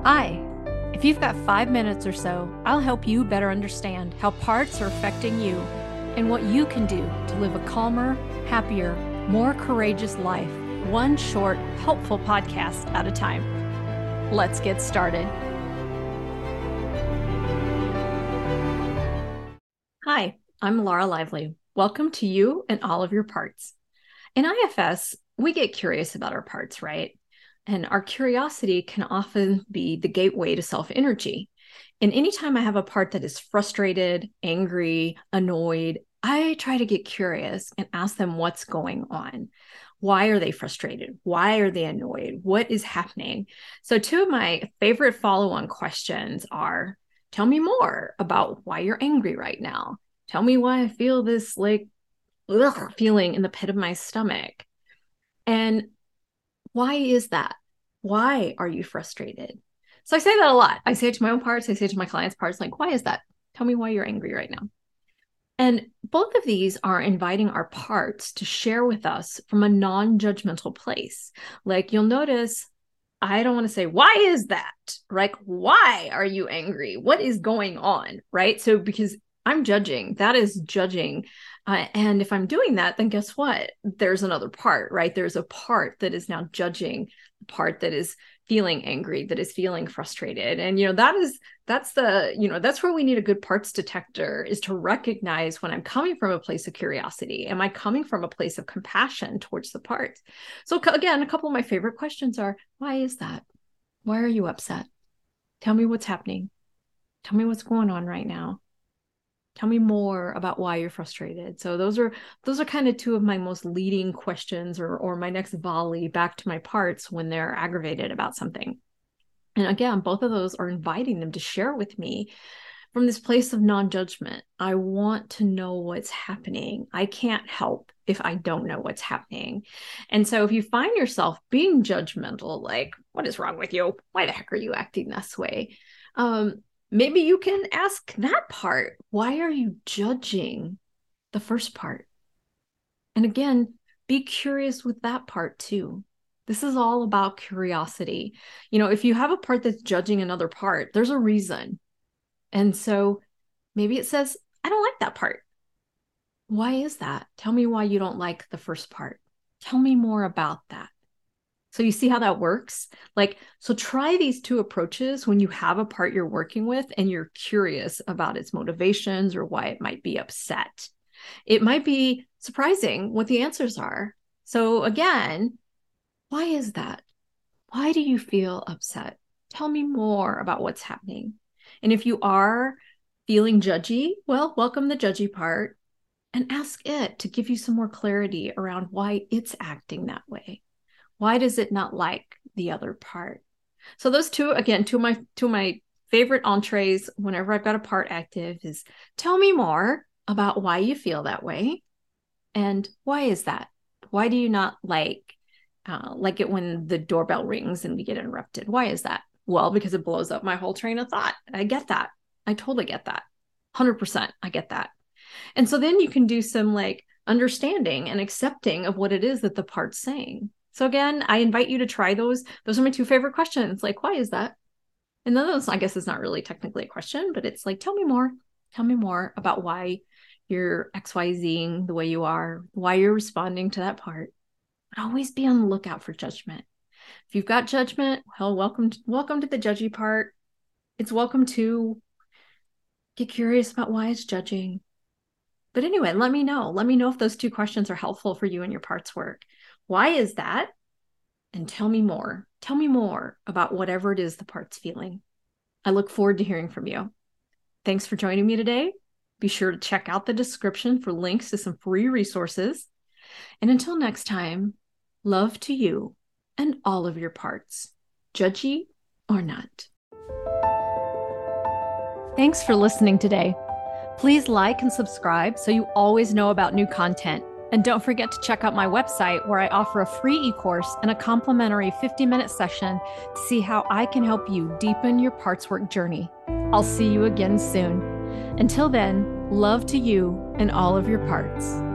Hi. If you've got 5 minutes or so, I'll help you better understand how parts are affecting you and what you can do to live a calmer, happier, more courageous life, one short, helpful podcast at a time. Let's get started. Hi, I'm Laura Lively. Welcome to you and all of your parts. In IFS, we get curious about our parts, right? And our curiosity can often be the gateway to self-energy. And anytime I have a part that is frustrated, angry, annoyed, I try to get curious and ask them what's going on. Why are they frustrated? Why are they annoyed? What is happening? So two of my favorite follow-on questions are, tell me more about why you're angry right now. Tell me why I feel this feeling in the pit of my stomach. And why is that? Why are you frustrated? So I say that a lot. I say it to my own parts. I say it to my clients' parts, like, why is that? Tell me why you're angry right now. And both of these are inviting our parts to share with us from a non-judgmental place. Like you'll notice, I don't want to say, why is that? Like, why are you angry? What is going on? Right? So because I'm judging, that is judging. And if I'm doing that, then guess what? There's another part, right? There's a part that is now judging, the part that is feeling angry, that is feeling frustrated. And, that's where we need a good parts detector, is to recognize when I'm coming from a place of curiosity. Am I coming from a place of compassion towards the parts? So again, a couple of my favorite questions are, why is that? Why are you upset? Tell me what's happening. Tell me what's going on right now. Tell me more about why you're frustrated. So those are kind of two of my most leading questions, or my next volley back to my parts when they're aggravated about something. And again, both of those are inviting them to share with me from this place of non-judgment. I want to know what's happening. I can't help if I don't know what's happening. And so if you find yourself being judgmental, like, what is wrong with you? Why the heck are you acting this way? Maybe you can ask that part. Why are you judging the first part? And again, be curious with that part too. This is all about curiosity. If you have a part that's judging another part, there's a reason. And so maybe it says, I don't like that part. Why is that? Tell me why you don't like the first part. Tell me more about that. So you see how that works? So try these two approaches when you have a part you're working with and you're curious about its motivations or why it might be upset. It might be surprising what the answers are. So again, why is that? Why do you feel upset? Tell me more about what's happening. And if you are feeling judgy, well, welcome the judgy part and ask it to give you some more clarity around why it's acting that way. Why does it not like the other part? So those two of my favorite entrees whenever I've got a part active is, tell me more about why you feel that way. And why is that? Why do you not like it when the doorbell rings and we get interrupted? Why is that? Well, because it blows up my whole train of thought. I get that. I totally get that. 100%. I get that. And so then you can do some understanding and accepting of what it is that the part's saying. So again, I invite you to try those. Those are my two favorite questions. Why is that? And then those, I guess, is not really technically a question, but it's tell me more. Tell me more about why you're XYZing the way you are, why you're responding to that part. But always be on the lookout for judgment. If you've got judgment, well, welcome to the judgy part. It's welcome to get curious about why it's judging. But anyway, let me know. Let me know if those two questions are helpful for you in your parts work. Why is that? And tell me more. Tell me more about whatever it is the part's feeling. I look forward to hearing from you. Thanks for joining me today. Be sure to check out the description for links to some free resources. And until next time, love to you and all of your parts, judgy or not. Thanks for listening today. Please like and subscribe so you always know about new content. And don't forget to check out my website, where I offer a free e-course and a complimentary 50-minute session to see how I can help you deepen your parts work journey. I'll see you again soon. Until then, love to you and all of your parts.